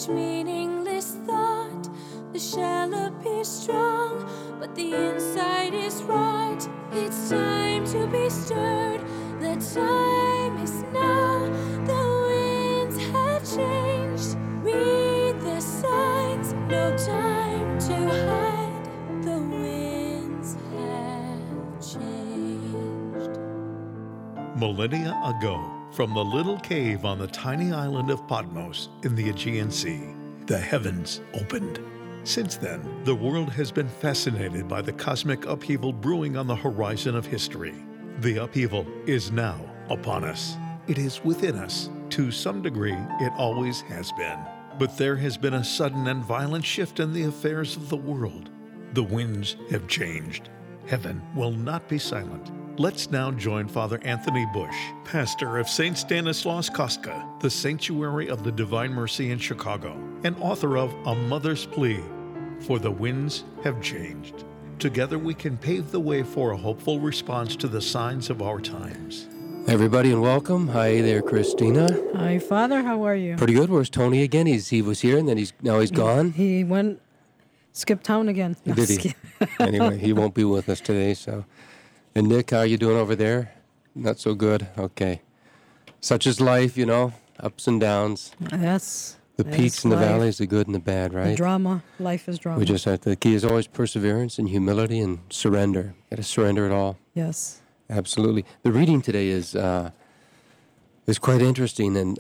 each meaningless thought. The shell appears strong, but the inside is rot. It's time to be stirred. The time is now. The winds have changed. Read the signs. No time to hide. The winds have changed. Millennia ago, from the little cave on the tiny island of Patmos in the Aegean Sea, the heavens opened. Since then, the world has been fascinated by the cosmic upheaval brewing on the horizon of history. The upheaval is now upon us. It is within us. To some degree, it always has been. But there has been a sudden and violent shift in the affairs of the world. The winds have changed. Heaven will not be silent. Let's now join Father Anthony Bush, pastor of St. Stanislaus Kostka, the Sanctuary of the Divine Mercy in Chicago, and author of A Mother's Plea, For the Winds Have Changed. Together we can pave the way for a hopeful response to the signs of our times. Everybody, and welcome. Hi there, Christina. Hi, Father. How are you? Pretty good. Where's Tony again? He was here, and then he's gone. He skipped town again. No, Did he? Anyway, he won't be with us today. So, and Nick, how are you doing over there? Not so good. Okay. Such is life, ups and downs. Yes. The peaks and the valleys, the good and the bad, right? The drama. Life is drama. We just have to. The key is always perseverance and humility and surrender. Got to surrender it all. Yes. Absolutely. The reading today is quite interesting, and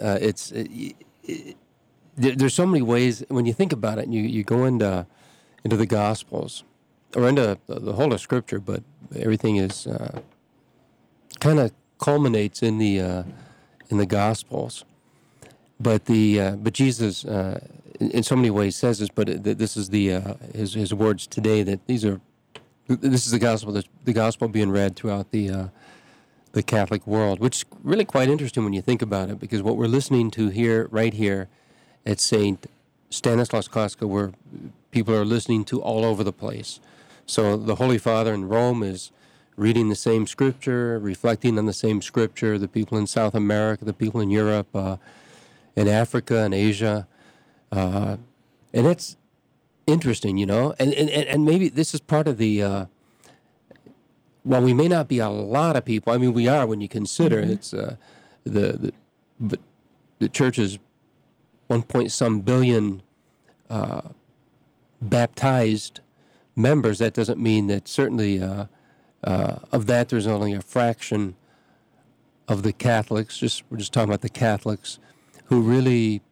there's so many ways when you think about it. And you go into the Gospels or into the whole of Scripture, but everything is kind of culminates in the Gospels. But Jesus in so many ways says this. But this is his words today. That this is the gospel being read throughout the Catholic world, which is really quite interesting when you think about it, because what we're listening to here, right here, at St. Stanislaus Kostka, where people are listening to all over the place. So the Holy Father in Rome is reading the same scripture, reflecting on the same scripture. The people in South America, the people in Europe, in Africa and Asia, and it's interesting, and maybe this is part of the, while we may not be a lot of people, I mean, we are when you consider it's the church is 1 billion baptized members. That doesn't mean that certainly of that there's only a fraction of the Catholics, we're just talking about the Catholics, who really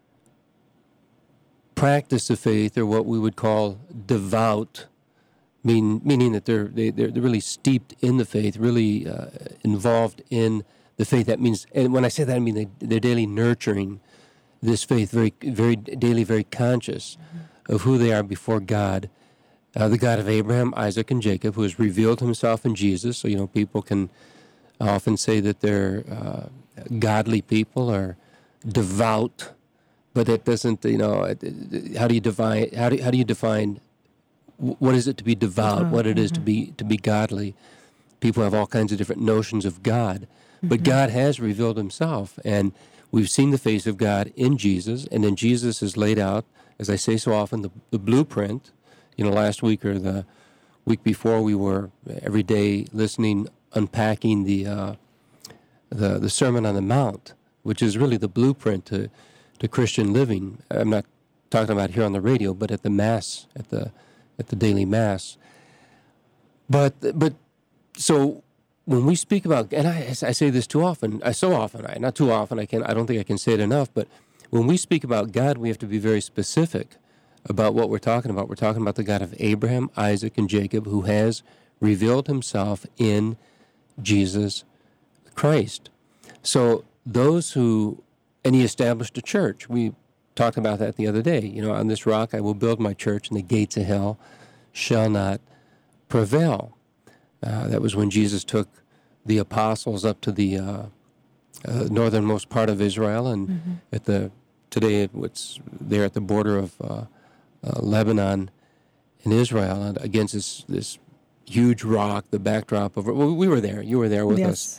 practice the faith, or what we would call devout, meaning that they're really steeped in the faith, really involved in the faith. That means, and when I say that, I mean they're daily nurturing this faith, very, very daily, very conscious of who they are before God, the God of Abraham, Isaac, and Jacob, who has revealed himself in Jesus. So, people can often say that they're godly people or devout, but it doesn't, how do you define what is it to be devout, what it is to be godly? People have all kinds of different notions of God, but God has revealed himself, and we've seen the face of God in Jesus, and then Jesus has laid out, as I say so often, the blueprint. Last week or the week before, we were every day listening, unpacking the Sermon on the Mount, which is really the blueprint to Christian living. I'm not talking about here on the radio, but at the Mass, at the daily Mass. But so when we speak about, and I say this too often, not too often, I don't think I can say it enough, but when we speak about God, we have to be very specific about what we're talking about. We're talking about the God of Abraham, Isaac, and Jacob, who has revealed himself in Jesus Christ. So and he established a church. We talked about that the other day. On this rock I will build my church, and the gates of hell shall not prevail. That was when Jesus took the apostles up to the northernmost part of Israel, and today it's there at the border of Lebanon in Israel, and against this huge rock, the backdrop of it. Well, we were there. You were there with us.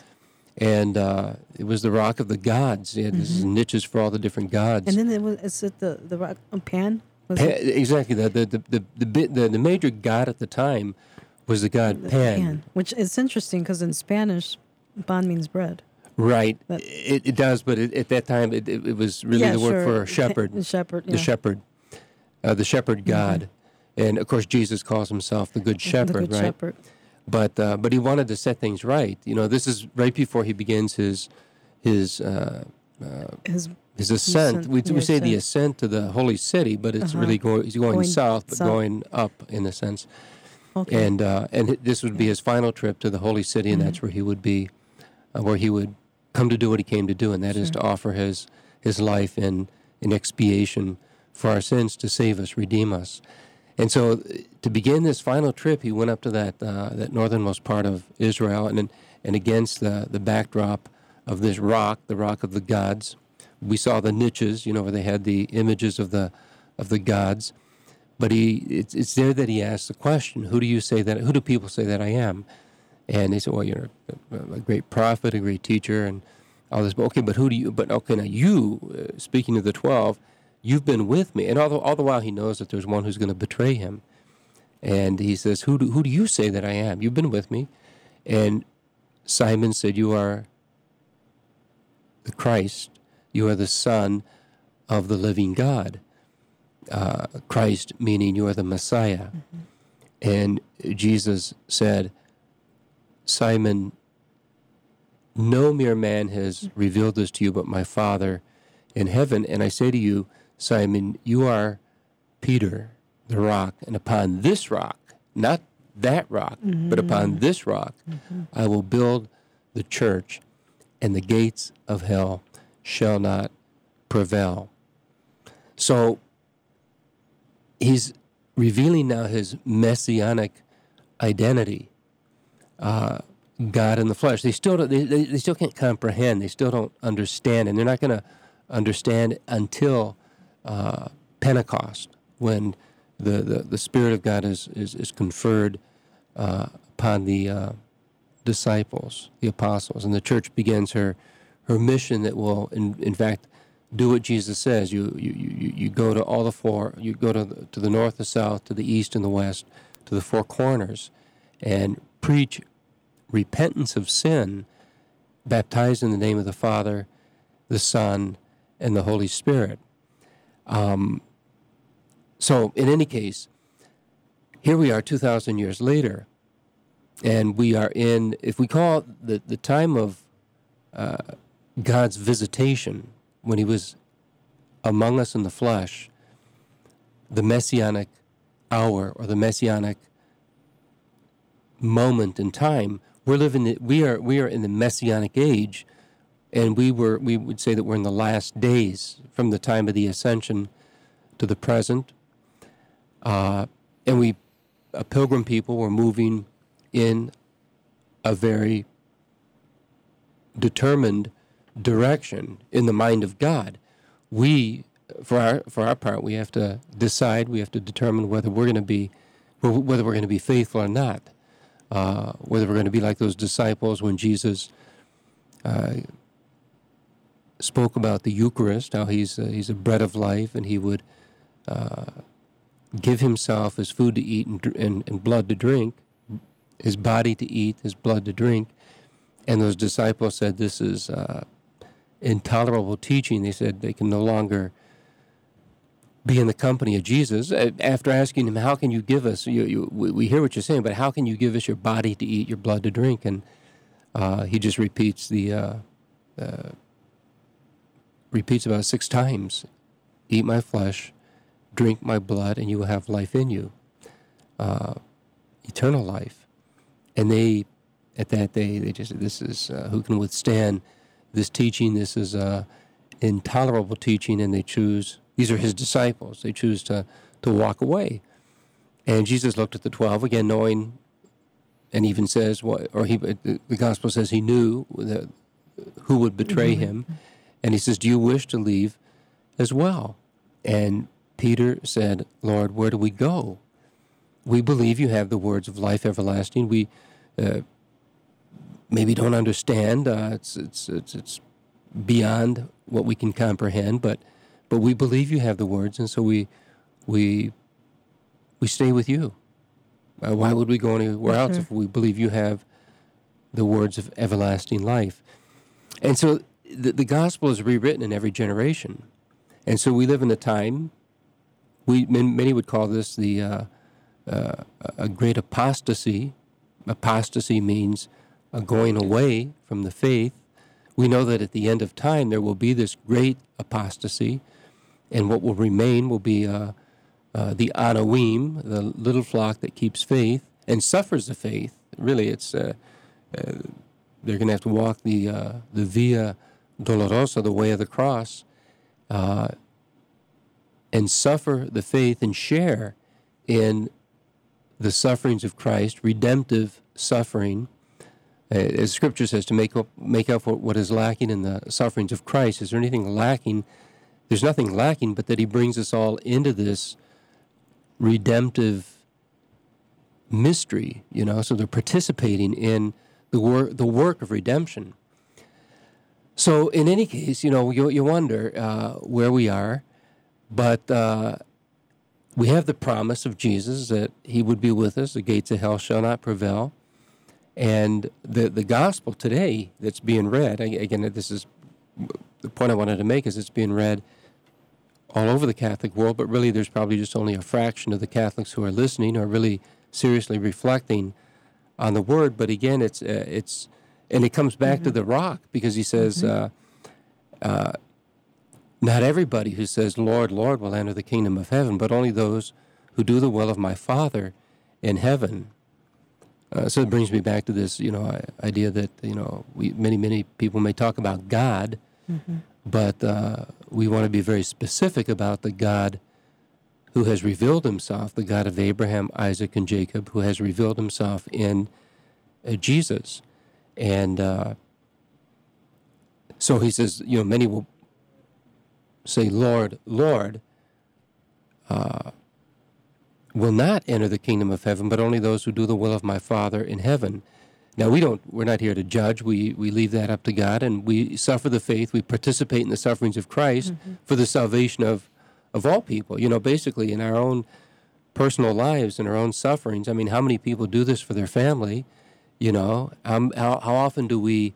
And it was the rock of the gods. It had these niches for all the different gods. And then is it the rock Pan? Was it? Exactly. The major god at the time was the god Pan. Which is interesting because in Spanish, pan means bread. Right. But- It does, but at that time it was really the word for shepherd. The shepherd. The shepherd. The shepherd god. And of course Jesus calls himself the good shepherd, the good right? shepherd. But he wanted to set things right. You know, this is right before he begins his ascent. Ascent, We say the ascent. ascent to the holy city, but it's really he's going south, but going up in a sense. Okay. And this would be his final trip to the holy city, and that's where he would be, where he would come to do what he came to do, and that is to offer his life in expiation for our sins, to save us, redeem us. And so, to begin this final trip, he went up to that northernmost part of Israel, and against the backdrop of this rock, the rock of the gods. We saw the niches, you know, where they had the images of the gods. But it's there that he asks the question: Who do people say that I am? And they said, well, you're a great prophet, a great teacher, and all this. But now you, speaking of the 12, you've been with me. And all the while he knows that there's one who's going to betray him. And he says, who do you say that I am? You've been with me. And Simon said, you are the Christ. You are the Son of the living God. Christ meaning you are the Messiah. And Jesus said, Simon, no mere man has revealed this to you but my Father in heaven. And I say to you, Simon, you are Peter, the rock, and upon this rock, not that rock, but upon this rock, I will build the church, and the gates of hell shall not prevail. So he's revealing now his messianic identity, God in the flesh. They still can't comprehend. They still don't understand, and they're not going to understand until Pentecost, when the Spirit of God is conferred upon the disciples, the apostles, and the church begins her mission that will, in fact, do what Jesus says. You go to all the four. You go to the north, the south, to the east, and the west, to the four corners, and preach repentance of sin, baptized in the name of the Father, the Son, and the Holy Spirit. So, in any case, here we are 2,000 years later, and we are in, if we call it the time of God's visitation, when he was among us in the flesh, the messianic hour or the messianic moment in time, we are in the messianic age, and we would say that we're in the last days from the time of the ascension to the present, and a pilgrim people were moving in a very determined direction in the mind of God. We, for our part, we have to decide. We have to determine whether we're going to be faithful or not. Whether we're going to be like those disciples when Jesus spoke about the Eucharist, how he's a bread of life, and he would give himself as food to eat and blood to drink, his body to eat, his blood to drink. And those disciples said, this is intolerable teaching. They said they can no longer be in the company of Jesus. After asking him, how can you give us, we hear what you're saying, but how can you give us your body to eat, your blood to drink? And he just repeats repeats about 6 times, eat my flesh, drink my blood, and you will have life in you, eternal life. And at that day, they just said, this is, who can withstand this teaching? This is intolerable teaching, and they choose, these are his disciples, they choose to walk away. And Jesus looked at the 12, again knowing, and even says, the gospel says he knew who would betray him. And he says, do you wish to leave as well? And Peter said, Lord, where do we go? We believe you have the words of life everlasting. maybe don't understand. It's beyond what we can comprehend, but we believe you have the words, and so we stay with you. Why would we go anywhere else if we believe you have the words of everlasting life? And so the gospel is rewritten in every generation. And so we live in a time, many would call this a great apostasy. Apostasy means a going away from the faith. We know that at the end of time there will be this great apostasy, and what will remain will be the Anawim, the little flock that keeps faith and suffers the faith. Really, it's they're going to have to walk the Via Dolorosa, the way of the cross, and suffer the faith and share in the sufferings of Christ, redemptive suffering, as Scripture says, to make up for what is lacking in the sufferings of Christ. Is there anything lacking? There's nothing lacking, but that He brings us all into this redemptive mystery, so they're participating in the work of redemption. So in any case, you wonder where we are, but we have the promise of Jesus that He would be with us. The gates of hell shall not prevail. And the gospel today that's being read, again, this is the point I wanted to make, is it's being read all over the Catholic world, but really there's probably just only a fraction of the Catholics who are listening or really seriously reflecting on the Word. But again, it's and it comes back to the rock, because He says, not everybody who says, Lord, Lord, will enter the kingdom of heaven, but only those who do the will of my Father in heaven. So it brings me back to this, idea that, many people may talk about God, but we want to be very specific about the God who has revealed Himself, the God of Abraham, Isaac, and Jacob, who has revealed Himself in Jesus. And so He says, many will say, Lord, Lord, will not enter the kingdom of heaven, but only those who do the will of my Father in heaven. Now, we're not here to judge. We leave that up to God, and we suffer the faith. We participate in the sufferings of Christ for the salvation of all people. Basically in our own personal lives and our own sufferings. I mean, how many people do this for their family? How often do we,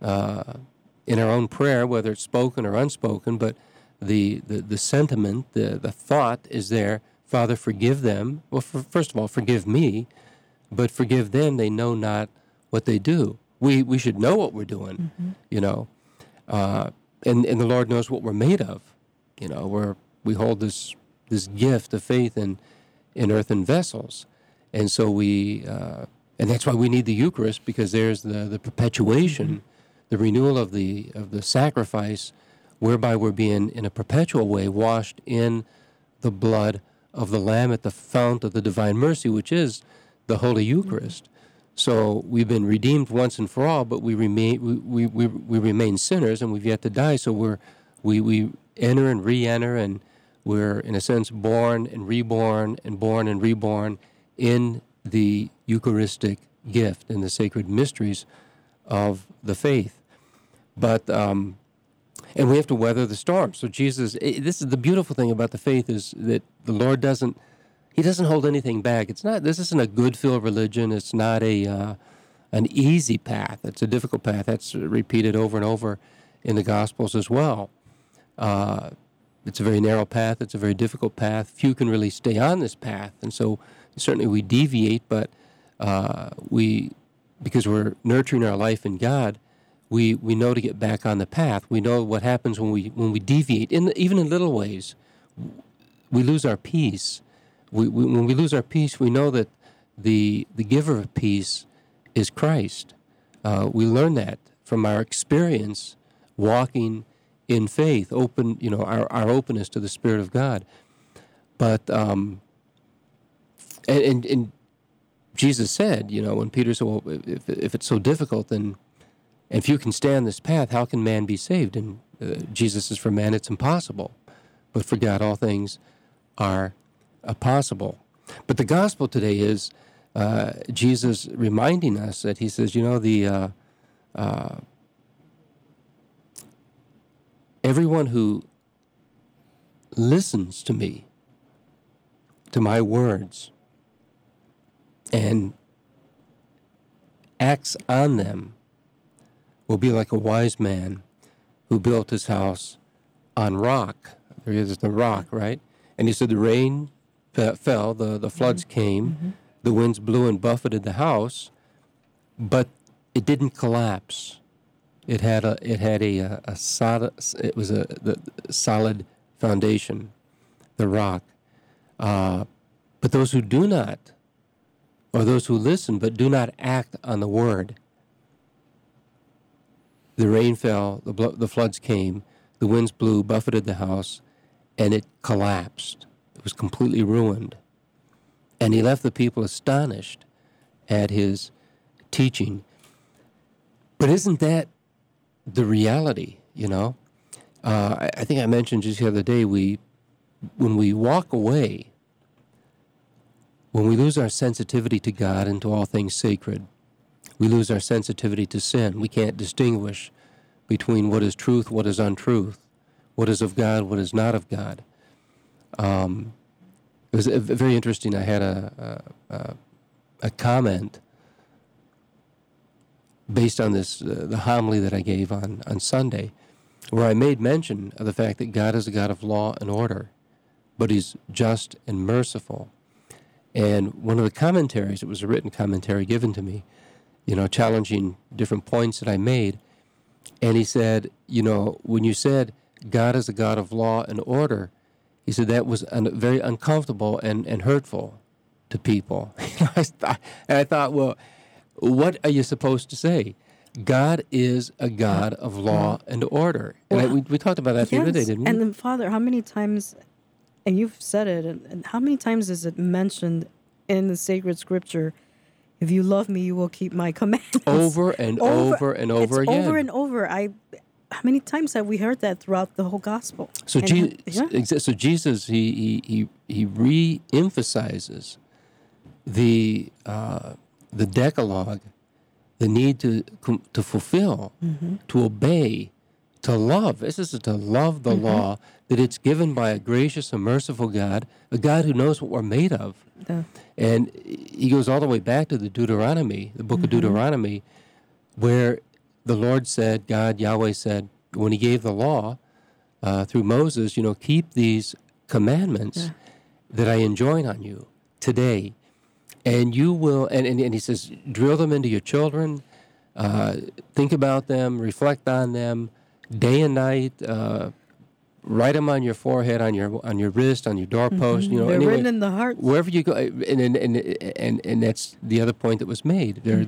in our own prayer, whether it's spoken or unspoken, but the sentiment, the thought is there, Father, forgive them. Well, first of all, forgive me, but forgive them. They know not what they do. We should know what we're doing, and the Lord knows what we're made of. We hold this gift of faith in earthen vessels, and so and that's why we need the Eucharist, because there's the perpetuation, the renewal of the sacrifice, whereby we're being in a perpetual way washed in the blood of the Lamb at the fount of the divine mercy, which is the Holy Eucharist. So we've been redeemed once and for all, but we remain sinners, and we've yet to die. So we enter and re-enter, and we're in a sense born and reborn and born and reborn in the Eucharistic gift and the sacred mysteries of the faith. But and we have to weather the storm. So Jesus, this is the beautiful thing about the faith, is that the Lord doesn't hold anything back. This isn't a good-filled religion. It's not an easy path. It's a difficult path. That's repeated over and over in the Gospels as well. It's a very narrow path. It's a very difficult path. Few can really stay on this path. And so certainly we deviate, but because we're nurturing our life in God, we know to get back on the path. We know what happens when we deviate. Even in little ways, we lose our peace. When we lose our peace, we know that the giver of peace is Christ. We learn that from our experience walking in faith, our openness to the Spirit of God. But and Jesus said, when Peter said, well, if it's so difficult, then if you can stand this path, how can man be saved? And Jesus says, for man it's impossible, but for God all things are possible. But the gospel today is Jesus reminding us that He says, everyone who listens to me, to my words, and acts on them will be like a wise man who built his house on rock. There is the rock, right? And he said the rain fell, the floods came, the winds blew and buffeted the house, but it didn't collapse. It had a solid, it was the solid foundation, the rock. But those who do not, or those who listen but do not act on the word, the rain fell, the floods came, the winds blew, buffeted the house, and it collapsed. It was completely ruined. And he left the people astonished at his teaching. But isn't that the reality, you know? I think I mentioned just the other day, when we walk away, when we lose our sensitivity to God and to all things sacred, we lose our sensitivity to sin. We can't distinguish between what is truth, what is untruth, what is of God, what is not of God. It was very interesting. I had a comment based on this, the homily that I gave on Sunday, where I made mention of the fact that God is a God of law and order, but he's just and merciful. And one of the commentaries, it was a written commentary given to me, you know, challenging different points that I made. And he said, you know, when you said God is a God of law and order, he said that was very uncomfortable and hurtful to people. I thought, well, what are you supposed to say? God is a God of law and order. And we talked about that the other day, didn't we? And then, Father, how many times, and you've said it, and how many times is it mentioned in the sacred scripture, if you love me, you will keep my commandments? Over and over and over again. Over and over. How many times have we heard that throughout the whole gospel? So, so Jesus, he re-emphasizes the Decalogue, the need to fulfill, to obey, to love. This is to love the law, that it's given by a gracious and merciful God, a God who knows what we're made of. Yeah. And he goes all the way back to the Deuteronomy, the book of Deuteronomy, where the Lord said, God, Yahweh said, when he gave the law through Moses, you know, keep these commandments that I enjoin on you today. And you will, and he says, drill them into your children, think about them, reflect on them, day and night, write them on your forehead, on your wrist, on your doorpost. You know, they're written in the heart. Wherever you go, and that's the other point that was made. They're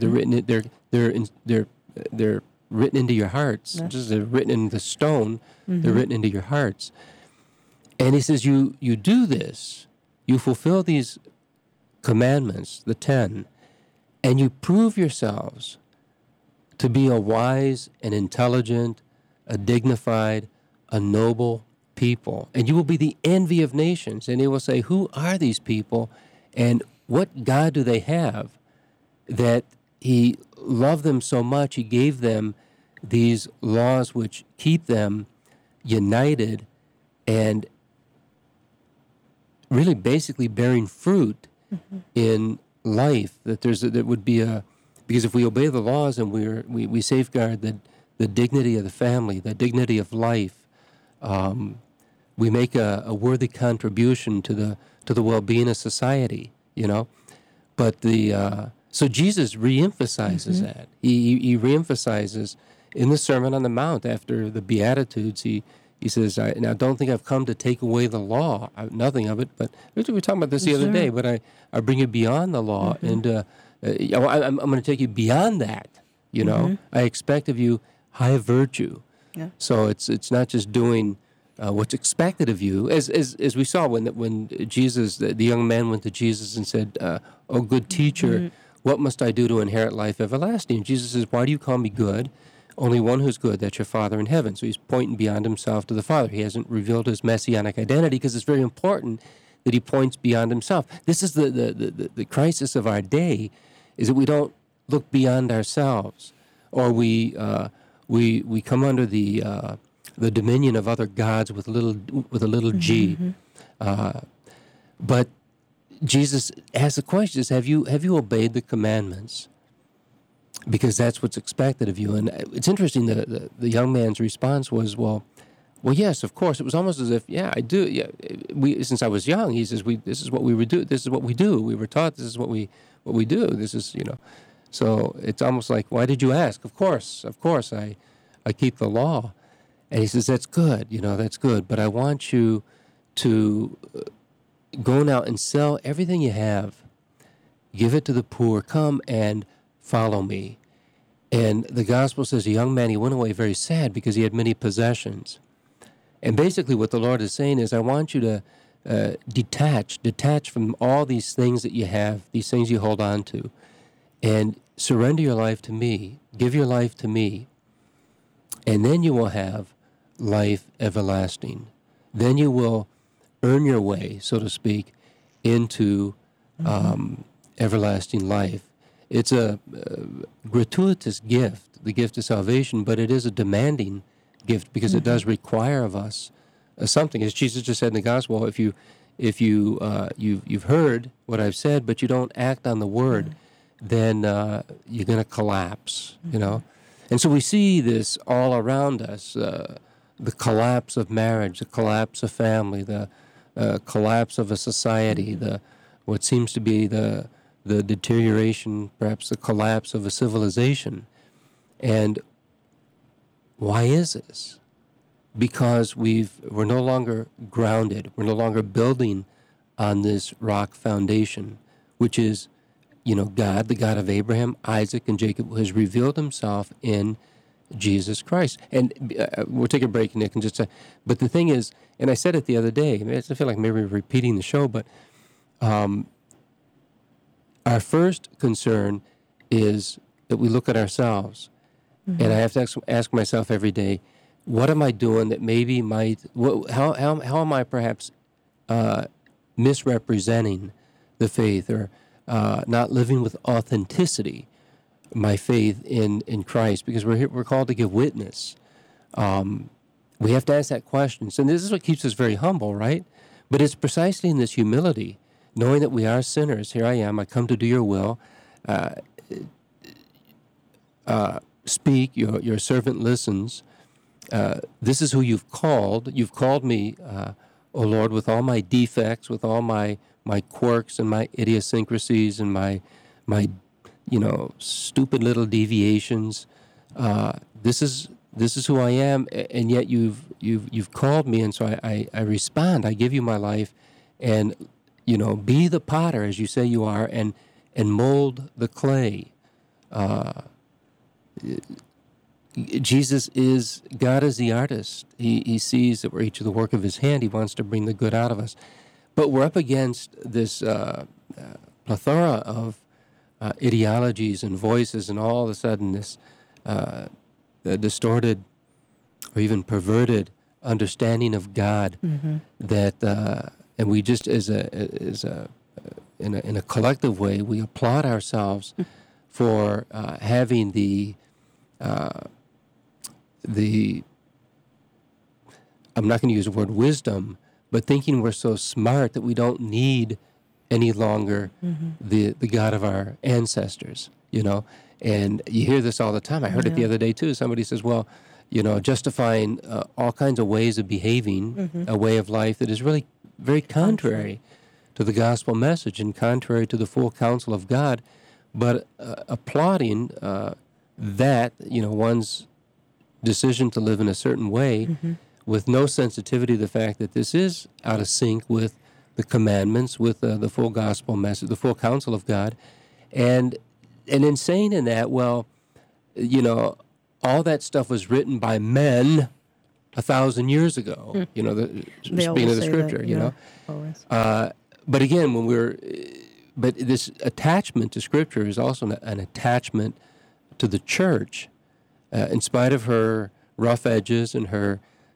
written into your hearts. Just as they're written in the stone, they're written into your hearts. And he says, you do this, you fulfill these commandments, the 10, and you prove yourselves to be a wise and intelligent, a dignified, a noble people. And you will be the envy of nations. And they will say, who are these people? And what God do they have that he loved them so much, he gave them these laws which keep them united and really basically bearing fruit in life, that there would be because if we obey the laws and we safeguard the dignity of the family, the dignity of life, we make a worthy contribution to the well-being of society, you know. But so Jesus reemphasizes that. He reemphasizes in the Sermon on the Mount after the Beatitudes. He says, now don't think I've come to take away the law, nothing of it, but we were talking about this the other day, but I bring you beyond the law, and I'm going to take you beyond that, you know. I expect of you high virtue. Yeah. So it's not just doing what's expected of you, as we saw when Jesus, the young man went to Jesus and said, oh, good teacher, what must I do to inherit life everlasting? Jesus says, why do you call me good? Only one who's good, that's your Father in heaven. So he's pointing beyond himself to the Father. He hasn't revealed his messianic identity because it's very important that he points beyond himself. This is the crisis of our day, is that we don't look beyond ourselves. or we come under the dominion of other gods with a little g. But Jesus asks the question: have you obeyed the commandments? Because that's what's expected of you. And it's interesting that the young man's response was, well, yes, of course. It was almost as if, yeah, I do. Yeah, since I was young, he says, this is what we would do. This is what we do. We were taught this is what we do. This is, So it's almost like, why did you ask? Of course, I keep the law. And he says, that's good. That's good. But I want you to go now and sell everything you have, give it to the poor, come and follow me. And the gospel says a young man, he went away very sad because he had many possessions. And basically what the Lord is saying is, I want you to detach from all these things that you have, these things you hold on to, and surrender your life to me, give your life to me, and then you will have life everlasting. Then you will earn your way, so to speak, into everlasting life. It's a gratuitous gift, the gift of salvation, but it is a demanding gift because it does require of us something. As Jesus just said in the gospel, if you've heard what I've said, but you don't act on the word, then you're going to collapse. And so we see this all around us: the collapse of marriage, the collapse of family, the collapse of a society, what seems to be the deterioration, perhaps the collapse of a civilization. And why is this? Because we're no longer grounded. We're no longer building on this rock foundation, which is, God, the God of Abraham, Isaac, and Jacob, who has revealed himself in Jesus Christ. And we'll take a break, Nick, and but the thing is, and I said it the other day, I feel like maybe repeating the show, but our first concern is that we look at ourselves. And I have to ask myself every day, what am I doing that maybe how am I perhaps misrepresenting the faith, or not living with authenticity my faith in Christ? Because we're called to give witness. We have to ask that question. So this is what keeps us very humble, right? But it's precisely in this humility, knowing that we are sinners. Here I am. I come to do your will. Speak. Your servant listens. This is who you've called. You've called me, O Lord, with all my defects, with all my quirks and my idiosyncrasies and my stupid little deviations. This is who I am, and yet you've called me, and so I respond. I give you my life, and be the potter as you say you are, and mold the clay. God is the artist. He sees that we're each of the work of his hand. He wants to bring the good out of us. But we're up against this plethora of ideologies and voices, and all of a sudden this distorted or even perverted understanding of God that, and we just in a collective way, we applaud ourselves for having the I'm not going to use the word wisdom, but thinking we're so smart that we don't need any longer the God of our ancestors, And you hear this all the time. I heard it the other day too. Somebody says, well, justifying all kinds of ways of behaving, a way of life that is really very contrary to the gospel message and contrary to the full counsel of God, but applauding that, one's decision to live in a certain way with no sensitivity to the fact that this is out of sync with the commandments, with the full gospel message, the full counsel of God. And in saying in that, well, all that stuff was written by men 1,000 years ago, speaking of the scripture, Always. But again, but this attachment to scripture is also an attachment to the church, in spite of her rough edges and her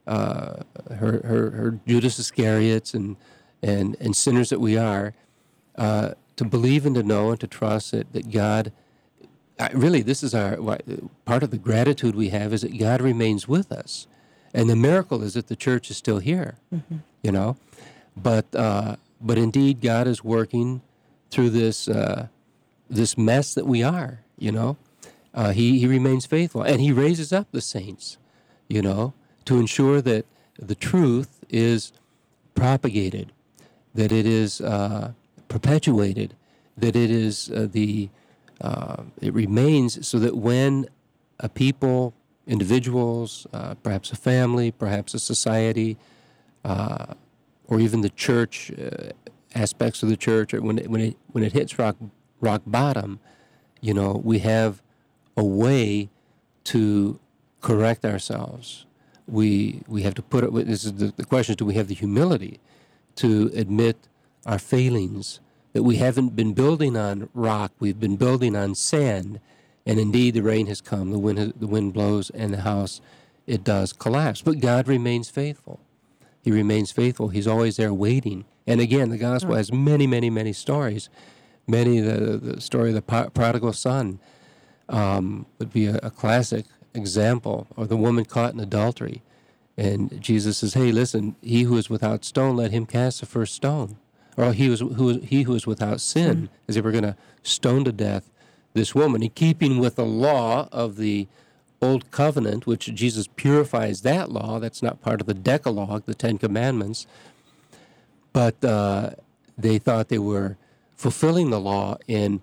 Judas Iscariots and sinners that we are, to believe and to know and to trust that God really, this is part of the gratitude we have is that God remains with us. And the miracle is that the church is still here, you know. But indeed, God is working through this this mess that we are, you know. He remains faithful, and he raises up the saints, you know, to ensure that the truth is propagated, that it is perpetuated, that it is it remains, so that when a people, individuals, perhaps a family, perhaps a society, or even the church, aspects of the church, or when it hits rock bottom, you know, we have a way to correct ourselves. We have to put it. This is the question: is, do we have the humility to admit our failings? That we haven't been building on rock, we've been building on sand, and indeed the rain has come, the wind blows, and the house, it does collapse. But God remains faithful. He remains faithful. He's always there waiting. And again, the gospel has many, many, many stories. Many, the story of the prodigal son would be a classic example, or the woman caught in adultery. And Jesus says, hey, listen, he who is without stone, let him cast the first stone. Or he who is without sin, as they were going to stone to death this woman. In keeping with the law of the Old Covenant, which Jesus purifies that law, that's not part of the Decalogue, the Ten Commandments, but they thought they were fulfilling the law in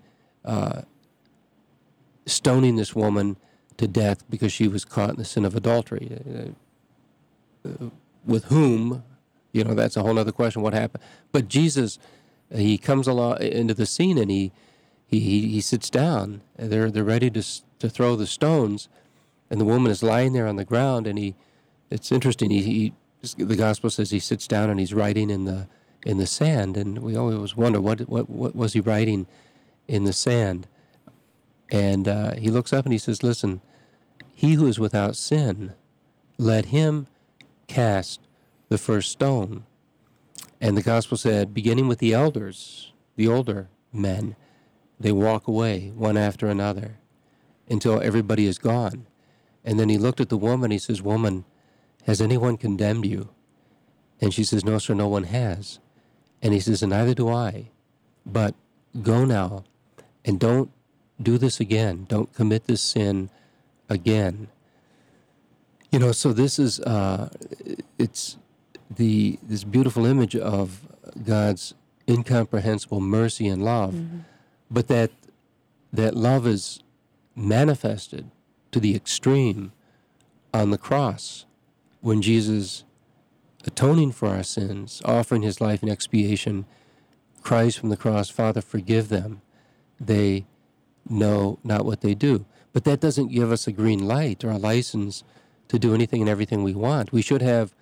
stoning this woman to death because she was caught in the sin of adultery. With whom? You know, that's a whole other question, what happened. But Jesus, he comes along into the scene, and he sits down. And they're ready to throw the stones, and the woman is lying there on the ground. And it's interesting. The gospel says he sits down and he's writing in the sand. And we always wonder what was he writing in the sand. And he looks up and he says, "Listen, he who is without sin, let him cast the first stone." And the gospel said, beginning with the elders, the older men, they walk away one after another until everybody is gone. And then he looked at the woman, he says, "Woman, has anyone condemned you?" And she says, "No, sir, no one has." And he says, "And neither do I. But go now and don't do this again. Don't commit this sin again." You know, so this is, it's this beautiful image of God's incomprehensible mercy and love, but that love is manifested to the extreme on the cross when Jesus, atoning for our sins, offering his life in expiation, cries from the cross, "Father, forgive them. They know not what they do." But that doesn't give us a green light or a license to do anything and everything we want. We should have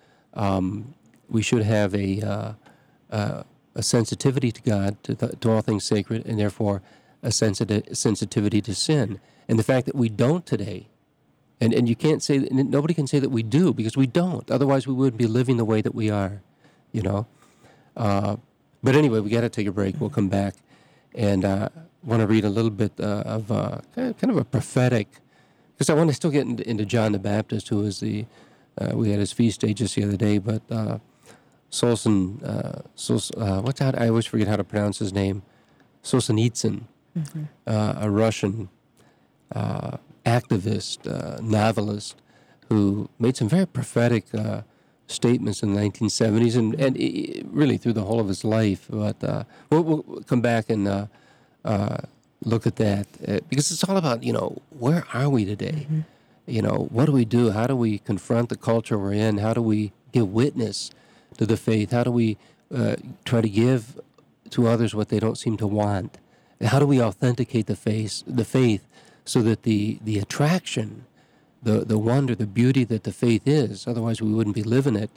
a sensitivity to God, to all things sacred, and therefore a sensitivity to sin. And the fact that we don't today, and you can't say, nobody can say that we do, because we don't. Otherwise, we wouldn't be living the way that we are, you know. But anyway, we got to take a break. We'll come back, and want to read a little bit of kind of a prophetic, because I want to still get into John the Baptist, who is we had his feast day just the other day, but I always forget how to pronounce his name, Solzhenitsyn, a Russian activist, novelist, who made some very prophetic statements in the 1970s and really through the whole of his life. But we'll come back and look at that, because it's all about, you know, where are we today? You know, what do we do? How do we confront the culture we're in? How do we give witness to the faith? How do we try to give to others what they don't seem to want? How do we authenticate the faith so that the attraction, the wonder, the beauty that the faith is, otherwise we wouldn't be living it,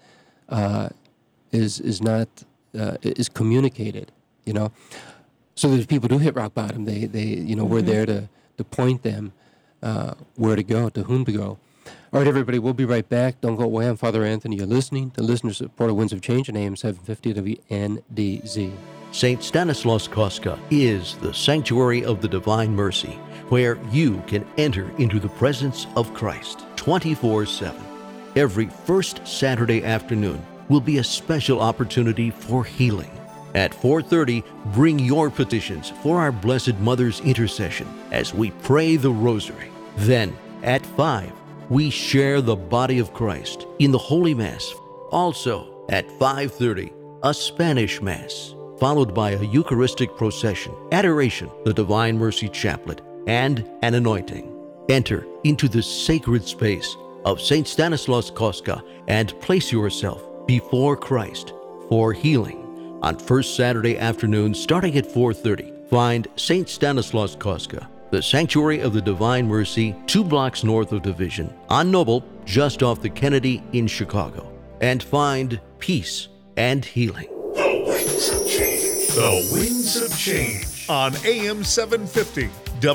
is communicated, you know? So that if people do hit rock bottom, they you know, we're there to point them where to go, to whom to go. All right, everybody, we'll be right back. Don't go away. I'm Father Anthony. You're listening to Listeners Support of Winds of Change on AM 750 WNDZ. St. Stanislaus Kostka is the sanctuary of the Divine Mercy, where you can enter into the presence of Christ 24/7. Every first Saturday afternoon will be a special opportunity for healing. At 4:30, bring your petitions for our Blessed Mother's intercession as we pray the Rosary. Then, at 5, we share the body of Christ in the Holy Mass. Also, at 5:30, a Spanish Mass, followed by a Eucharistic procession, adoration, the Divine Mercy Chaplet, and an anointing. Enter into the sacred space of St. Stanislaus Kostka and place yourself before Christ for healing. On first Saturday afternoon, starting at 4:30, find St. Stanislaus Kostka, the Sanctuary of the Divine Mercy, 2 blocks north of Division, on Noble, just off the Kennedy in Chicago, and find peace and healing. The Winds of Change. The Winds of Change on AM 750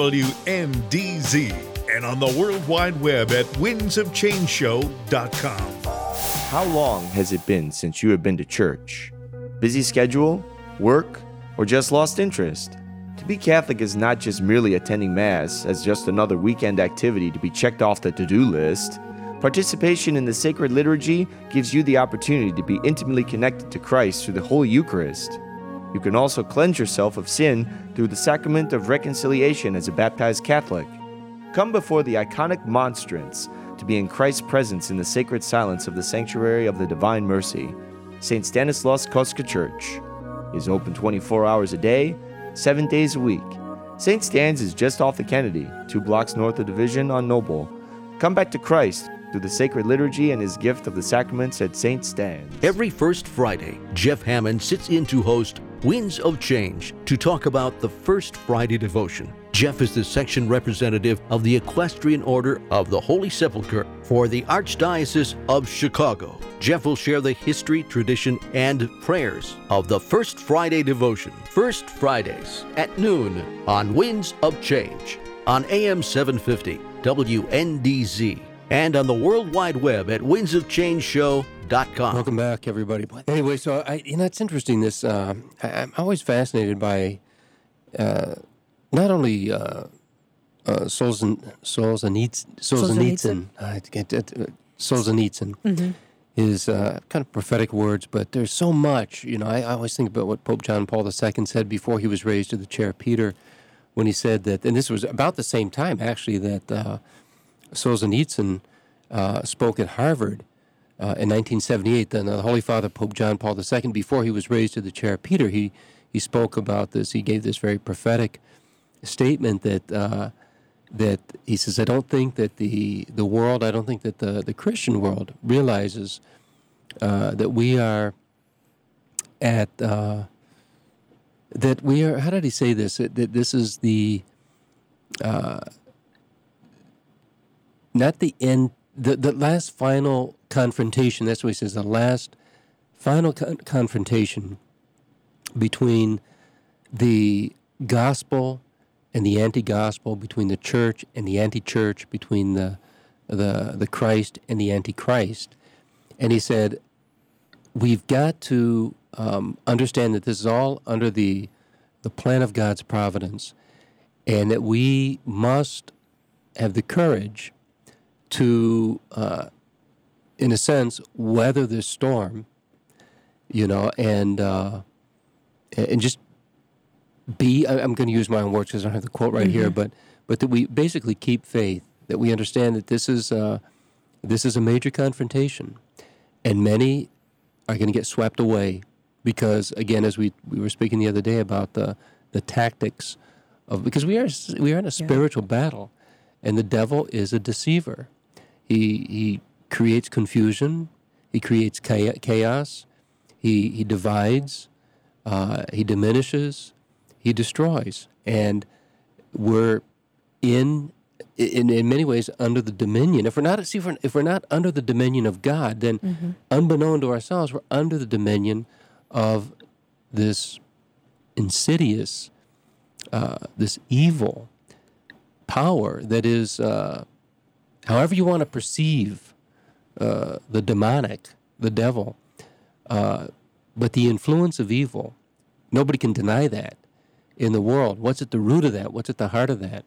WNDZ and on the World Wide Web at windsofchangeshow.com. How long has it been since you have been to church? Busy schedule, work, or just lost interest? To be Catholic is not just merely attending Mass as just another weekend activity to be checked off the to-do list. Participation in the sacred liturgy gives you the opportunity to be intimately connected to Christ through the Holy Eucharist. You can also cleanse yourself of sin through the sacrament of reconciliation as a baptized Catholic. Come before the iconic monstrance to be in Christ's presence in the sacred silence of the Sanctuary of the Divine Mercy. St. Stanislaus Kostka Church is open 24 hours a day, 7 days a week. St. Stan's is just off the Kennedy, 2 blocks north of Division on Noble. Come back to Christ through the sacred liturgy and his gift of the sacraments at St. Stan's. Every first Friday, Jeff Hammond sits in to host Winds of Change to talk about the First Friday devotion. Jeff is the section representative of the Equestrian Order of the Holy Sepulchre for the Archdiocese of Chicago. Jeff will share the history, tradition, and prayers of the First Friday devotion. First Fridays at noon on Winds of Change on AM 750 WNDZ and on the World Wide Web at windsofchangeshow.com. Welcome back, everybody. Anyway, so it's interesting. This I'm always fascinated by not only Solzhenitsyn. His kind of prophetic words, but there's so much. I always think about what Pope John Paul II said before he was raised to the chair of Peter, when he said that, and this was about the same time actually that Solzhenitsyn spoke at Harvard in 1978. Then the Holy Father Pope John Paul II, before he was raised to the chair of Peter, he spoke about this. He gave this very prophetic statement that he says, I don't think that the world, I don't think that the Christian world realizes that we are at, that we are, how did he say this? That this is the, not the end, the last final confrontation, that's what he says, the last final confrontation between the gospel and the anti-gospel, between the church and the anti-church, between the Christ and the antichrist. And he said, we've got to understand that this is all under the plan of God's providence, and that we must have the courage to, in a sense, weather this storm, and just be, I'm going to use my own words because I don't have the quote right here, but that we basically keep faith, that we understand that this is a major confrontation, and many are going to get swept away because, again, as we were speaking the other day about the tactics of, because we are in a spiritual battle, and the devil is a deceiver. He creates confusion, he creates chaos, he divides, he diminishes, he destroys, and we're in many ways under the dominion. If we're not under the dominion of God, then unbeknown to ourselves, we're under the dominion of this insidious, this evil power that is, however you want to perceive the demonic, the devil, but the influence of evil, nobody can deny that. In the world, what's at the root of that? What's at the heart of that?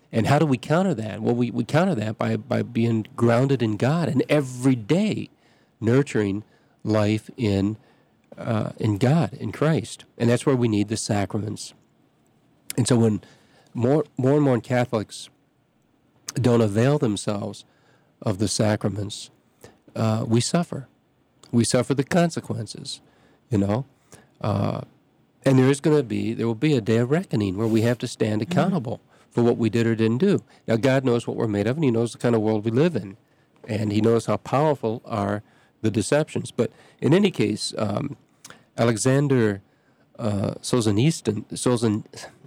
And how do we counter that? Well, we counter that by being grounded in God and every day nurturing life in God, in Christ. And that's where we need the sacraments. And so when more and more Catholics don't avail themselves of the sacraments, we suffer. We suffer the consequences, you know. And there will be a day of reckoning where we have to stand accountable for what we did or didn't do. Now, God knows what we're made of, and He knows the kind of world we live in. And He knows how powerful are the deceptions. But in any case, Alexander Solzhenitsyn,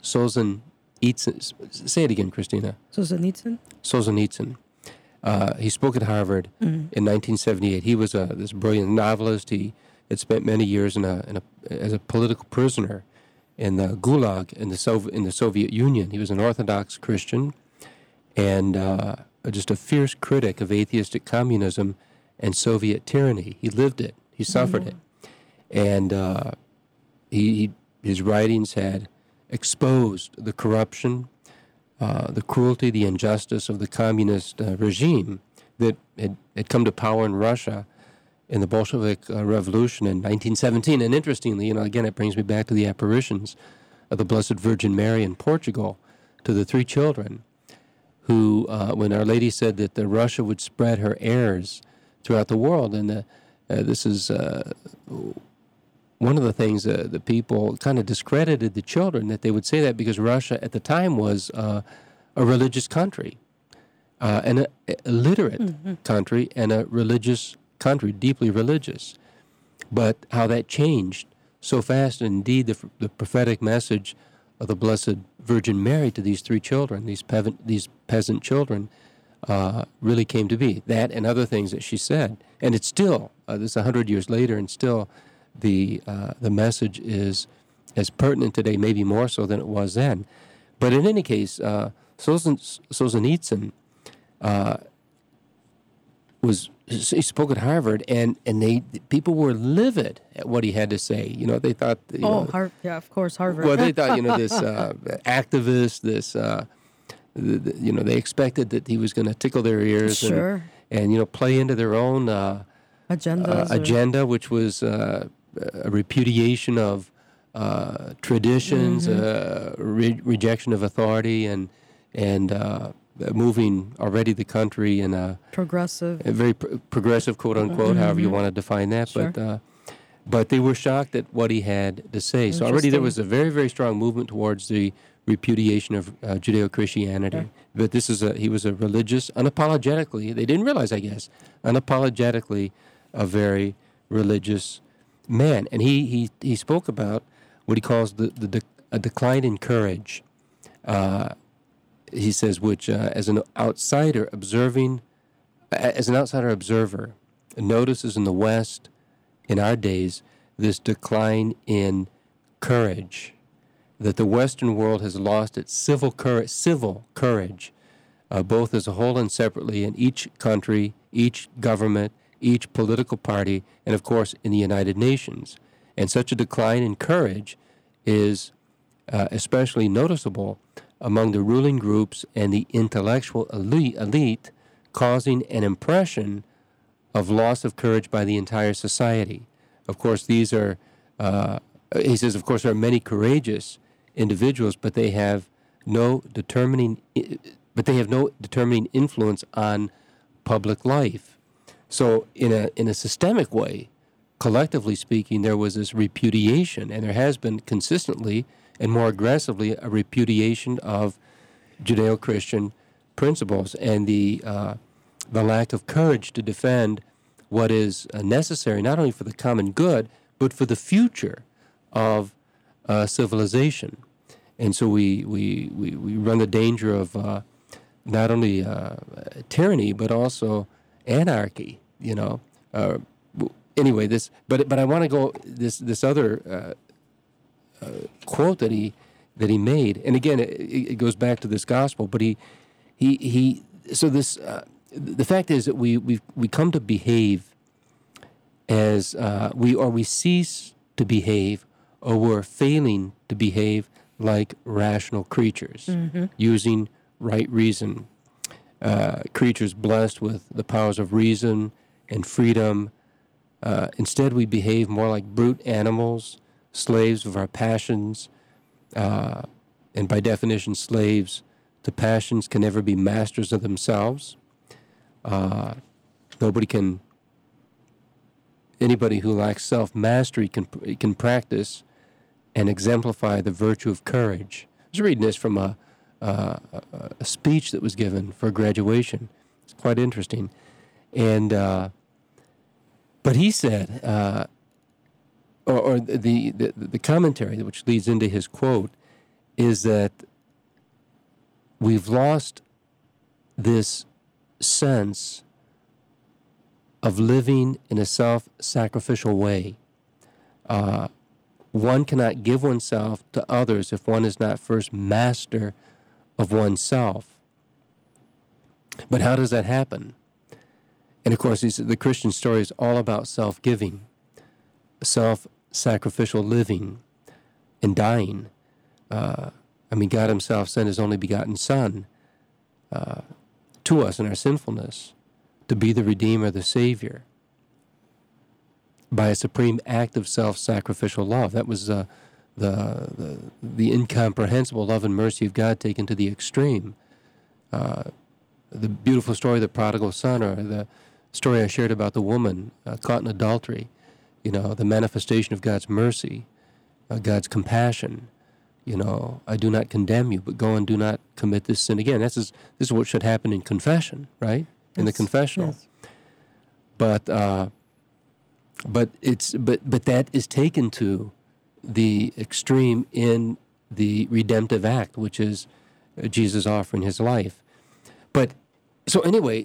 say it again, Christina. Solzhenitsyn. He spoke at Harvard in 1978. He was this brilliant novelist. He had spent many years as a political prisoner in the Gulag in the Soviet Union. He was an Orthodox Christian and just a fierce critic of atheistic communism and Soviet tyranny. He lived it. He suffered it. And his writings had exposed the corruption, the cruelty, the injustice of the communist regime that had come to power in Russia in the Bolshevik Revolution in 1917. And interestingly, again, it brings me back to the apparitions of the Blessed Virgin Mary in Portugal to the three children who, when Our Lady said that Russia would spread her airs throughout the world, and this is one of the things the people kind of discredited the children, that they would say that because Russia at the time was a religious country, and a literate country, and a religious country, deeply religious. But how that changed so fast, and indeed the prophetic message of the Blessed Virgin Mary to these three children, these peasant children, really came to be. That and other things that she said. And it's still, this 100 years later, and still the message is as pertinent today, maybe more so than it was then. But in any case, Solzhenitsyn he spoke at Harvard, and people were livid at what he had to say. They thought, of course, Harvard. Well, they thought, this activist, this, they expected that he was going to tickle their ears and play into their own agenda, which was a repudiation of traditions, rejection of authority, and moving already the country in a very progressive, quote unquote, however you want to define that. Sure. But they were shocked at what he had to say. So already there was a very, very strong movement towards the repudiation of Judeo-Christianity. Yeah. But he was a religious, unapologetically, they didn't realize, I guess, unapologetically a very religious man. And he spoke about what he calls a decline in courage. He says, which as an outsider observer, notices in the West in our days this decline in courage, that the Western world has lost its civil courage, both as a whole and separately in each country, each government, each political party, and of course in the United Nations. And such a decline in courage is especially noticeable among the ruling groups and the intellectual elite, causing an impression of loss of courage by the entire society. Of course, these are, he says, of course, there are many courageous individuals, but they have no determining influence on public life. So, in a systemic way, collectively speaking, there was this repudiation, and there has been consistently and more aggressively a repudiation of Judeo-Christian principles and the lack of courage to defend what is necessary not only for the common good but for the future of civilization. And so we run the danger of not only tyranny but also anarchy. Anyway, but I want to go this other quote that he made, and again it goes back to this gospel. But the fact is that we come to behave as we cease to behave, or we're failing to behave like rational creatures, using right reason. Creatures blessed with the powers of reason and freedom. Instead, we behave more like brute animals, slaves of our passions, and by definition, slaves to passions can never be masters of themselves. Anybody who lacks self-mastery can practice and exemplify the virtue of courage. I was reading this from a speech that was given for graduation. It's quite interesting. And but he said, or the commentary which leads into his quote is that we've lost this sense of living in a self-sacrificial way. One cannot give oneself to others if one is not first master of oneself. But how does that happen? And of course, the Christian story is all about self-giving, self-sacrificial living, and dying. God himself sent his only begotten Son to us in our sinfulness to be the Redeemer, the Savior, by a supreme act of self-sacrificial love. That was the incomprehensible love and mercy of God taken to the extreme. The beautiful story of the prodigal son, or the story I shared about the woman caught in adultery, the manifestation of God's mercy, God's compassion. I do not condemn you, but go and do not commit this sin again. This is what should happen in confession, right? In the confessional. Yes. But that is taken to the extreme in the redemptive act, which is Jesus offering his life. But so anyway,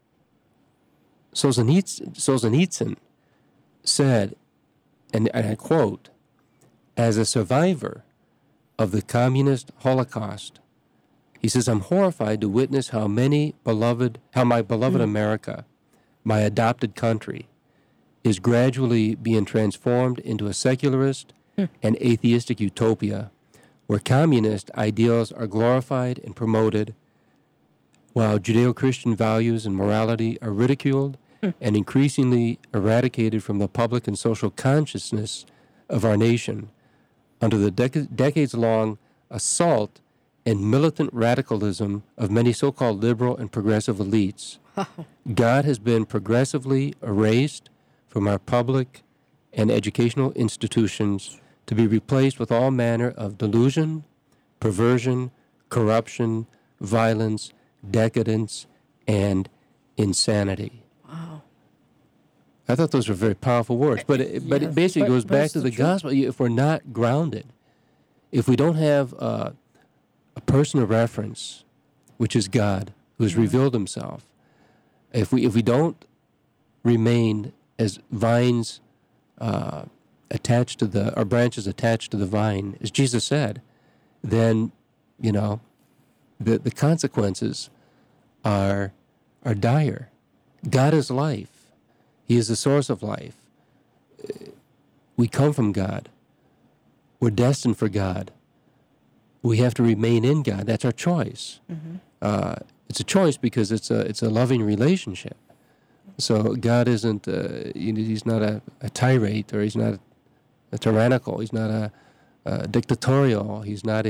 Solzhenitsyn said, and I quote, "As a survivor of the communist Holocaust," he says, "I'm horrified to witness how my beloved America, my adopted country, is gradually being transformed into a secularist and atheistic utopia where communist ideals are glorified and promoted, while Judeo-Christian values and morality are ridiculed and increasingly eradicated from the public and social consciousness of our nation under the decades-long assault and militant radicalism of many so-called liberal and progressive elites. God has been progressively erased from our public and educational institutions to be replaced with all manner of delusion, perversion, corruption, violence, decadence, and insanity." Wow. I thought those were very powerful words, but it basically goes back to the gospel. If we're not grounded, if we don't have a person of reference, which is God, who has revealed himself, if we don't remain as vines attached to our branches attached to the vine, as Jesus said, then the consequences are dire. God is life. He is the source of life. We come from God. We're destined for God. We have to remain in God. That's our choice. Mm-hmm. It's a choice because it's a loving relationship. So God isn't, he's not a tyrant, or he's not a tyrannical, he's not a dictatorial, he's not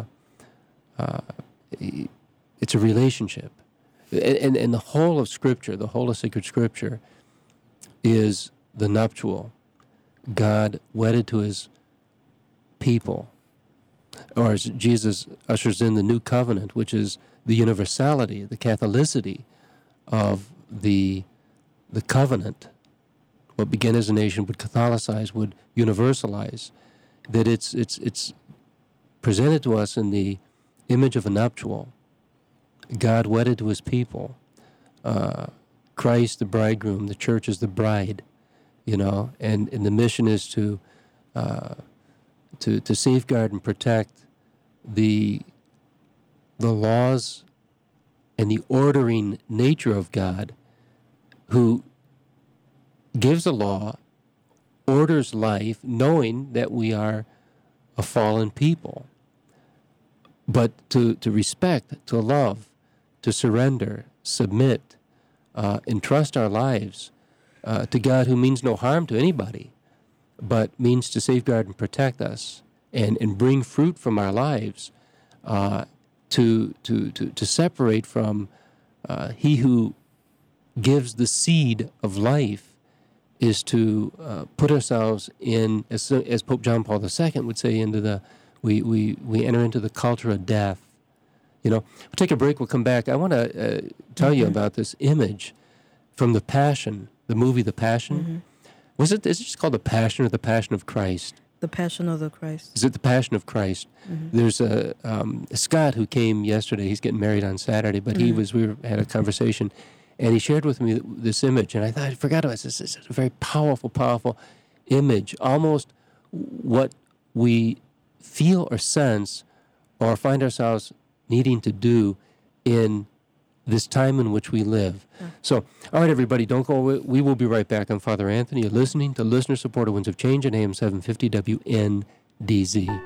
it's a relationship. And the whole of Scripture, the whole of sacred Scripture is the nuptial. God wedded to his people, or as Jesus ushers in the new covenant, which is the universality, the Catholicity of the covenant. What began as a nation would Catholicize, would universalize. That it's presented to us in the image of a nuptial. God wedded to his people. Christ the bridegroom, the church is the bride, and the mission is to safeguard and protect the laws and the ordering nature of God, who gives a law, orders life, knowing that we are a fallen people. but to respect, to love, to surrender, submit, entrust our lives to God who means no harm to anybody, but means to safeguard and protect us and bring fruit from our lives, to separate from he who gives the seed of life is to put ourselves in, as Pope John Paul II would say, we enter into the culture of death. We'll take a break, we'll come back. I want to tell you about this image from The Passion, the movie The Passion. Is it just called The Passion or The Passion of Christ? The Passion of the Christ. Is it The Passion of Christ? There's a Scott who came yesterday. He's getting married on Saturday, but we had a conversation, and he shared with me this image, and I forgot about this. It's a very powerful, powerful image, almost what we feel or sense or find ourselves needing to do in this time in which we live. So, all right, everybody, don't go away. We will be right back. I'm Father Anthony. You're listening to Listener-Supported Winds of Change on AM 750 WNDZ.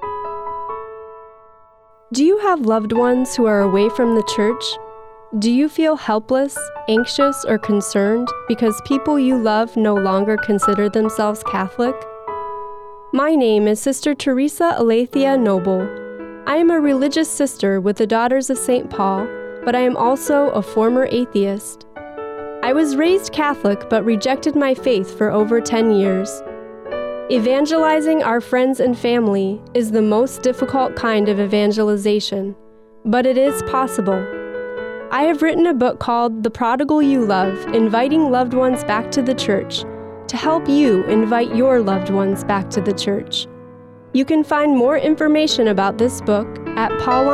Do you have loved ones who are away from the church? Do you feel helpless, anxious, or concerned because people you love no longer consider themselves Catholic? My name is Sister Teresa Alethea Noble. I am a religious sister with the Daughters of St. Paul, but I am also a former atheist. I was raised Catholic but rejected my faith for over 10 years. Evangelizing our friends and family is the most difficult kind of evangelization, but it is possible. I have written a book called The Prodigal You Love, Inviting Loved Ones Back to the Church, to help you invite your loved ones back to the church. You can find more information about this book at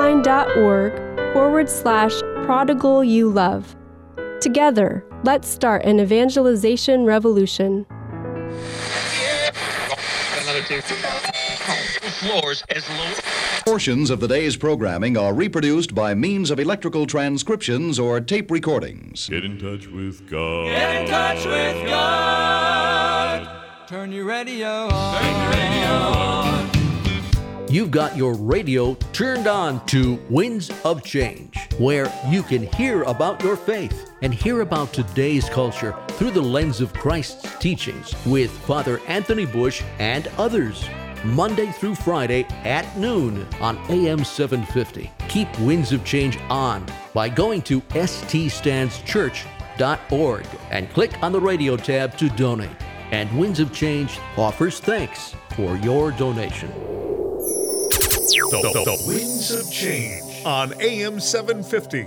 pauline.org/Prodigal You Love. Together, let's start an evangelization revolution. Portions of the day's programming are reproduced by means of electrical transcriptions or tape recordings. Get in touch with God. Get in touch with God. Turn your radio on. Turn your radio on. You've got your radio turned on to Winds of Change, where you can hear about your faith and hear about today's culture through the lens of Christ's teachings with Father Anthony Bush and others. Monday through Friday at noon on AM 750. Keep Winds of Change on by going to ststandschurch.org and click on the radio tab to donate. And Winds of Change offers thanks for your donation. The Winds of Change on AM 750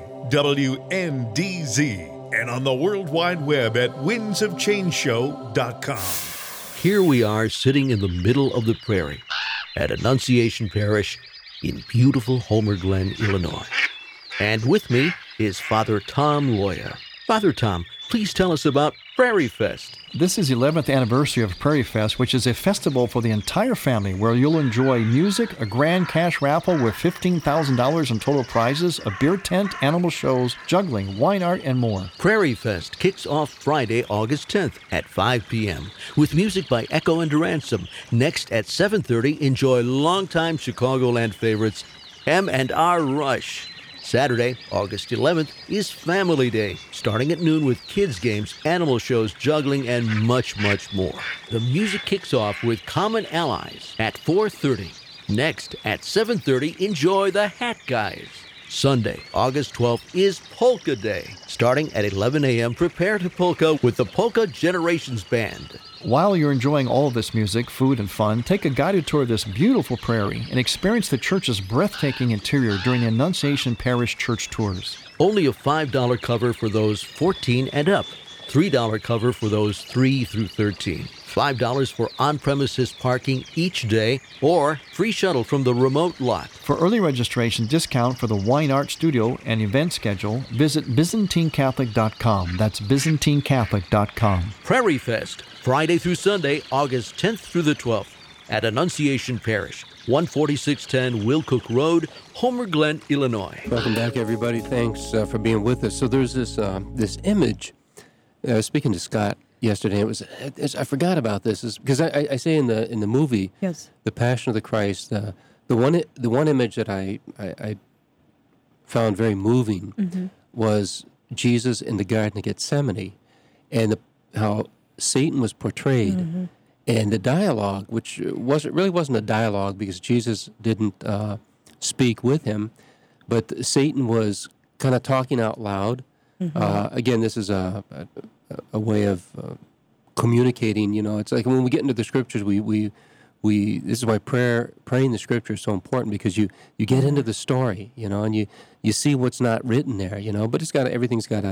WNDZ and on the World Wide Web at windsofchangeshow.com. Here we are sitting in the middle of the prairie at Annunciation Parish in beautiful Homer Glen, Illinois. And with me is Father Tom Loya. Father Tom, please tell us about Prairie Fest. This is the 11th anniversary of Prairie Fest, which is a festival for the entire family where you'll enjoy music, a grand cash raffle with $15,000 in total prizes, a beer tent, animal shows, juggling, wine art, and more. Prairie Fest kicks off Friday, August 10th at 5 p.m. with music by Echo and Ransom. Next at 7:30, enjoy longtime Chicagoland favorites M&R Rush. Saturday, August 11th, is Family Day, starting at noon with kids' games, animal shows, juggling, and much, much more. The music kicks off with Common Allies at 4:30. Next, at 7:30, enjoy the Hat Guys. Sunday, August 12th, is Polka Day. Starting at 11 a.m., prepare to polka with the Polka Generations Band. While you're enjoying all of this music, food, and fun, take a guided tour of this beautiful prairie and experience the church's breathtaking interior during the Annunciation Parish Church tours. Only a $5 cover for those 14 and up, $3 cover for those 3 through 13, $5 for on-premises parking each day, or free shuttle from the remote lot. For early registration discount for the Wine Art Studio and event schedule, visit ByzantineCatholic.com. That's ByzantineCatholic.com. Prairie Fest, Friday through Sunday, August 10th through the 12th, at Annunciation Parish, 14610 Wilcook Road, Homer Glen, Illinois. Welcome back, everybody. Thanks for being with us. So there's this image. I was speaking to Scott yesterday. I forgot about this because I say in the movie, yes, The Passion of the Christ, the The one image that I found very moving was Jesus in the Garden of Gethsemane, and how Satan was portrayed, and the dialogue, which wasn't a dialogue because Jesus didn't speak with him, but Satan was kind of talking out loud. Again, this is a way of communicating. It's like when we get into the scriptures, we this is why praying the scripture is so important, because you get into the story, and you see what's not written there, but everything's got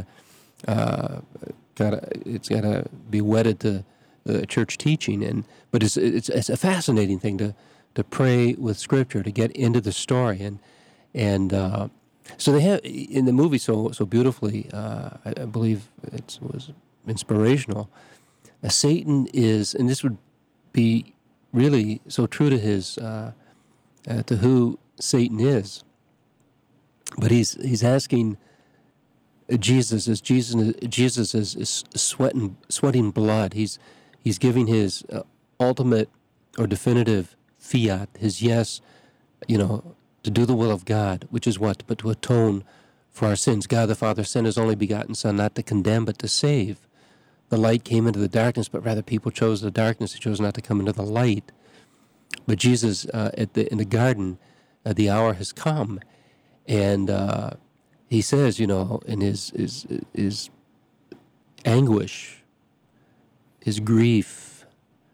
to be wedded to church teaching, but it's a fascinating thing to pray with scripture, to get into the story, and so they have in the movie so beautifully. I believe it was inspirational. Satan is, and this would be really so true to his to who Satan is. But he's asking Jesus is sweating blood. He's giving his ultimate or definitive fiat, his yes, to do the will of God, which is what? But to atone for our sins. God the Father sent his only begotten Son, not to condemn, but to save. The light came into the darkness, but rather people chose the darkness. They chose not to come into the light. But Jesus, in the garden, the hour has come, and he says, in his anguish, his grief,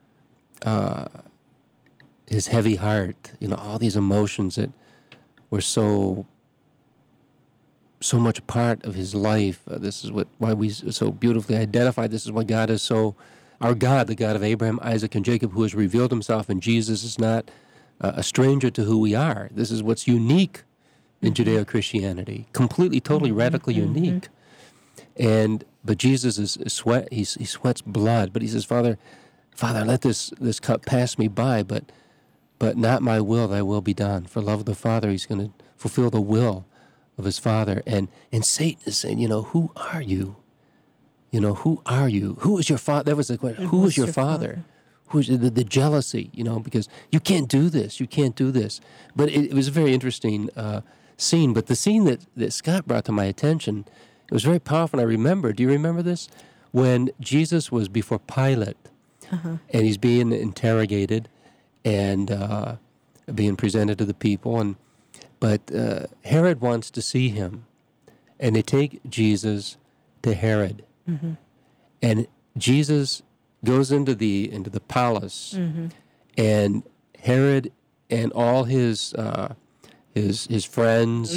his heavy heart, all these emotions that were so much a part of his life. This is why we so beautifully identify. This is why God is our God, the God of Abraham, Isaac, and Jacob, who has revealed himself in Jesus, is not a stranger to who we are. This is what's unique in Judeo-Christianity, completely, totally, radically unique. But Jesus is he sweats blood, but he says, Father, let this cup pass me by, but not my will, thy will be done. For love of the Father, he's going to fulfill the will of his Father. And Satan is saying, who are you? Who are you? Who is your father? That was the question. Who is your father? Who's the jealousy, because you can't do this. You can't do this. But it was a very interesting scene. But the scene that Scott brought to my attention, it was very powerful. And I remember, do you remember this? When Jesus was before Pilate, and he's being interrogated and being presented to the people. But Herod wants to see him. And they take Jesus to Herod. And Jesus goes into the palace, and Herod and all his friends,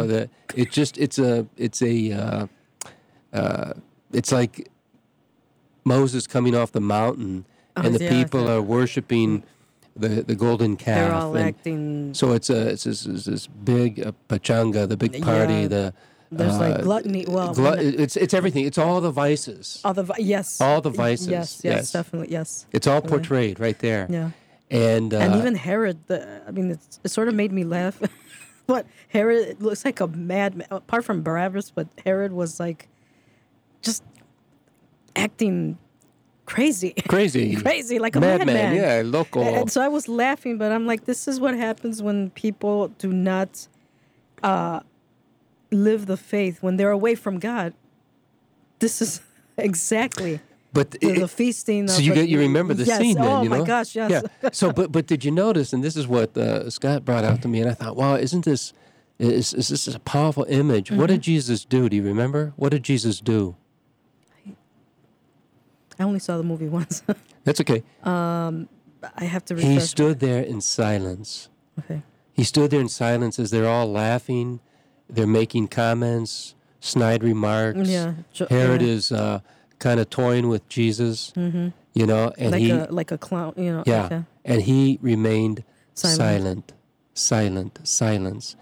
it's like Moses coming off the mountain, and the people are worshiping the golden calf. They're all acting. So it's this big pachanga, the big party, There's like gluttony. Well, it's everything. It's all the vices. Yes. All the vices. Yes, definitely. Yes. It's all portrayed right there. Yeah. And even Herod. It sort of made me laugh. But Herod looks like a madman. Apart from Barabbas, but Herod was like, just acting crazy, like a madman. Yeah, local. And so I was laughing, but I'm like, this is what happens when people do not live the faith, when they're away from God. This is exactly. But the feasting. So you remember the scene then, Oh my gosh, yes. Yeah. So, but did you notice? And this is what Scott brought out to me, and I thought, wow, isn't this is a powerful image? What did Jesus do? Do you remember? What did Jesus do? I only saw the movie once. That's okay. I have to refresh. He stood there in silence. Okay. He stood there in silence as they're all laughing. They're making comments, snide remarks. Yeah. Herod is kind of toying with Jesus, and like a clown, Yeah, okay. And he remained silent. Silence.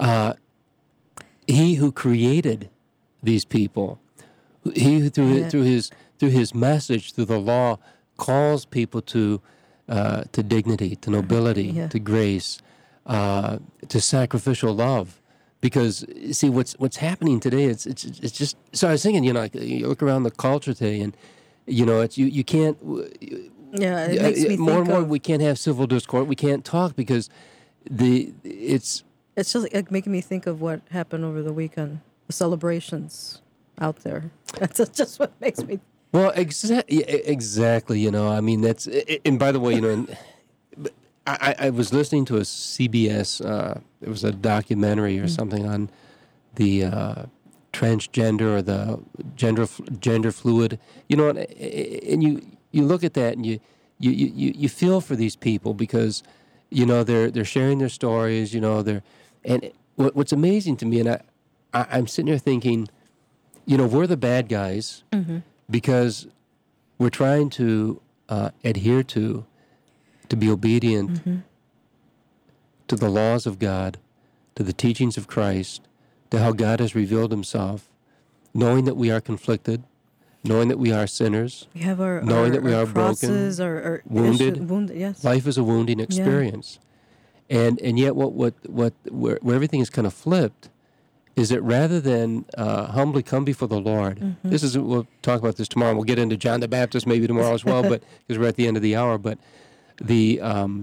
He who created these people, he who through his message, through the law, calls people to dignity, to nobility, to grace, to sacrificial love. Because see what's happening today, it's just. So I was thinking, you look around the culture today, and it's you can't. Yeah, it makes me more think and more of, we can't have civil discourse. We can't talk because It's just like making me think of what happened over the weekend, the celebrations out there. That's just what makes me. Well, exactly. You know, I mean, that's. And by the way, you know, I was listening to a CBS. It was a documentary or something on the transgender or the gender fluid. You know, and you look at that and you feel for these people because, you know, they're sharing their stories. You know, and what's amazing to me, and I'm sitting here thinking, you know, we're the bad guys because we're trying to adhere to be obedient to the laws of God, to the teachings of Christ, to how God has revealed himself, knowing that we are conflicted, knowing that we are sinners, we have knowing that we are broken, our wounded. Yes. Life is a wounding experience. Yeah. And yet where everything is kind of flipped is that rather than humbly come before the Lord, we'll talk about this tomorrow, and we'll get into John the Baptist maybe tomorrow as well, but because we're at the end of the hour, but the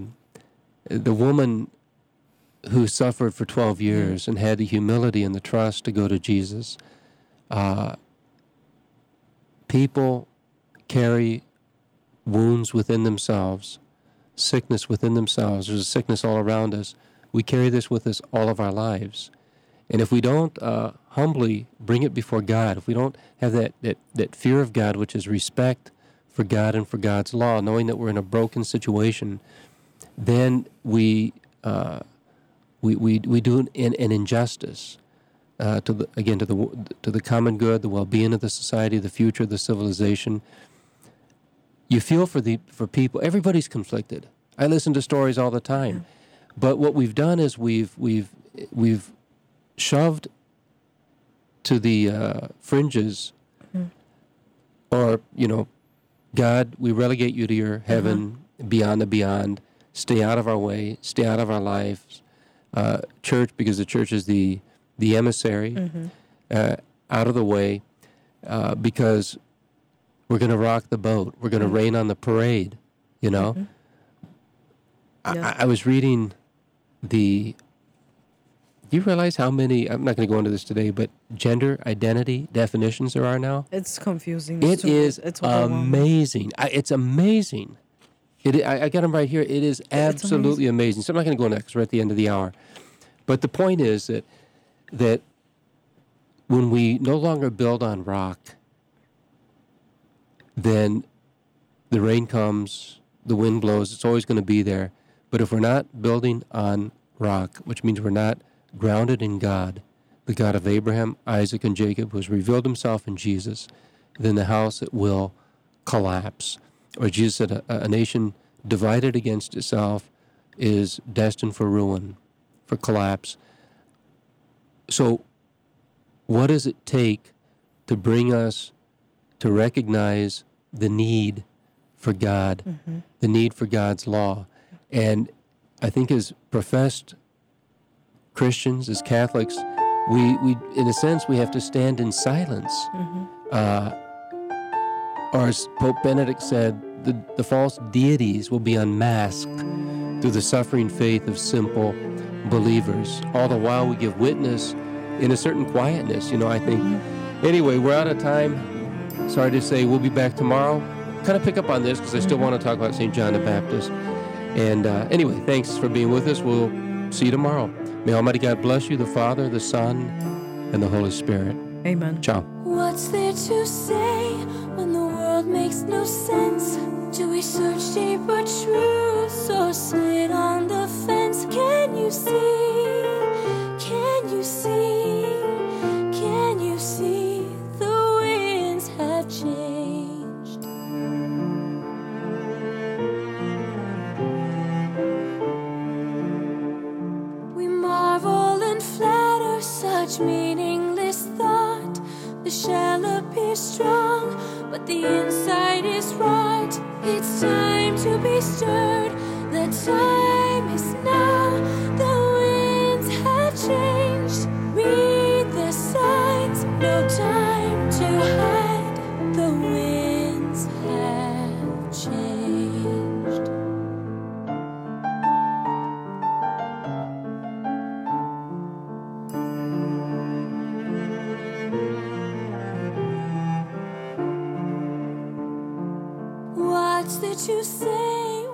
woman who suffered for 12 years and had the humility and the trust to go to Jesus. People carry wounds within themselves, sickness within themselves. There's a sickness all around us. We carry this with us all of our lives. And if we don't humbly bring it before God, if we don't have that fear of God, which is respect for God and for God's law, knowing that we're in a broken situation, then we do an injustice to the common good, the well-being of the society, the future of the civilization. You feel for people. Everybody's conflicted. I listen to stories all the time, but what we've done is we've shoved to the fringes, or God, we relegate you to your heaven beyond the beyond. Stay out of our way. Stay out of our lives. Church, because the church is the emissary, out of the way, because we're going to rock the boat. We're going to rain on the parade, you know. I was reading do you realize how many, I'm not going to go into this today, but gender identity definitions there are now? It's confusing. It's amazing. It's amazing. I got them right here. It is absolutely amazing. So I'm not going to go into that because we're at the end of the hour. But the point is that when we no longer build on rock, then the rain comes, the wind blows, it's always going to be there. But if we're not building on rock, which means we're not grounded in God, the God of Abraham, Isaac, and Jacob, who has revealed himself in Jesus, then the house will collapse. Or Jesus said, a nation divided against itself is destined for ruin, for collapse. So what does it take to bring us to recognize the need for God, the need for God's law? And I think as professed Christians, as Catholics, we in a sense, we have to stand in silence. Or as Pope Benedict said, the false deities will be unmasked through the suffering faith of simple believers. All the while we give witness in a certain quietness, I think. Anyway, we're out of time. Sorry to say, we'll be back tomorrow. Kind of pick up on this because I still want to talk about St. John the Baptist. And anyway, thanks for being with us. We'll see you tomorrow. May Almighty God bless you, the Father, the Son, and the Holy Spirit. Amen. Ciao. What's there to say when the world makes no sense? Do we search deeper truths or sit on the fence? Can you see? Can you see? Can you see the winds have changed? We marvel and flatter such meaningless thought. The shell appears strong, but the inside is rot. It's time to be stirred. The time is now. The winds have changed. Read the signs. No time to hide. The winds have changed. words that you say